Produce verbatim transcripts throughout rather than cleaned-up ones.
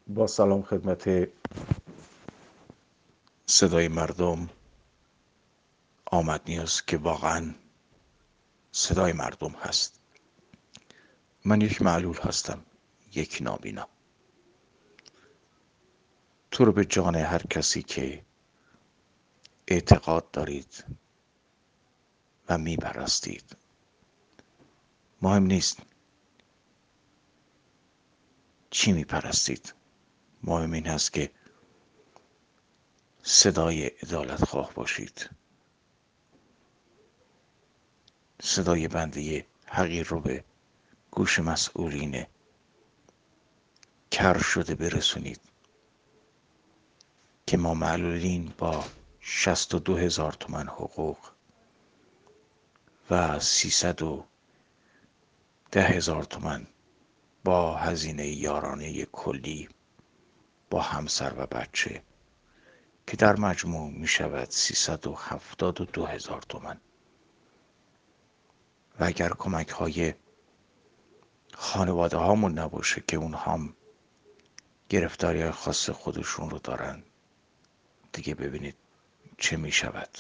با سلام خدمت صدای مردم. آمد نیاز که واقعا صدای مردم هست. من یک معلول هستم، یک نابینا. تو رو به جان هر کسی که اعتقاد دارید و میپرستید. مهم نیست چی میپرستید، مهم این هست که صدای عدالت خواه باشید، صدای بنده حقیر رو به گوش مسئولین کر شده برسونید که ما معلولین با شصت و دو هزار تومن حقوق و سیصد و ده هزار تومن با هزینه یارانه کلی با همسر و بچه که در مجموع می شود سیصد و هفتاد و دو هزار تومن و اگر کمک های خانواده هامون نباشه که اون هم گرفتاری های خاص خودشون رو دارن، دیگه ببینید چه می شود.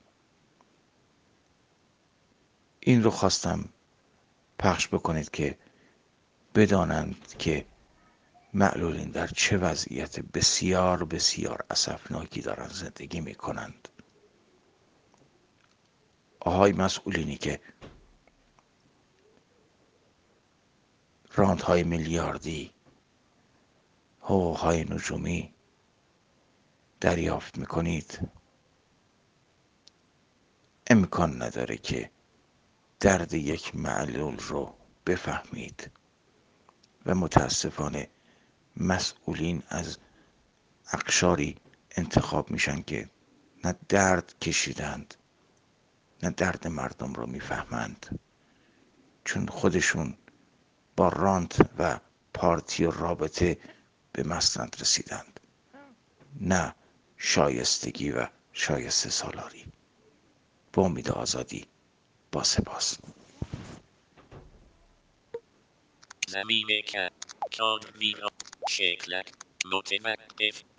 این رو خواستم پخش بکنید که بدانند که معلولین در چه وضعیت بسیار بسیار اسفناکی دارن زندگی می کنند. آهای مسئولینی که راندهای میلیاردی، حقوقهای نجومی دریافت میکنید، امکان نداره که درد یک معلول رو بفهمید و متاسفانه مسئولین از اقشاری انتخاب میشن که نه درد کشیدند نه درد مردم رو میفهمند، چون خودشون با رانت و پارتی و رابطه به مسند رسیدند، نه شایستگی و شایسته سالاری. با امید آزادی، با سپاس. زمین که کان وینا شکلک متوقف